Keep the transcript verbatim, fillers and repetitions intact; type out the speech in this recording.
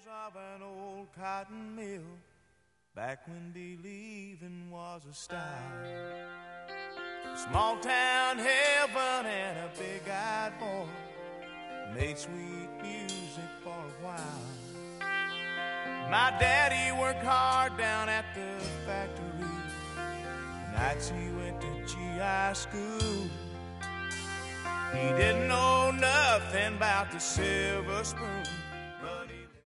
Of an old cotton mill, back when believing was a style. Small town heaven and a big-eyed boy made sweet music for a while. My daddy worked hard down at the factory. Nights he went to G I school. He didn't know nothing about the silver spoon.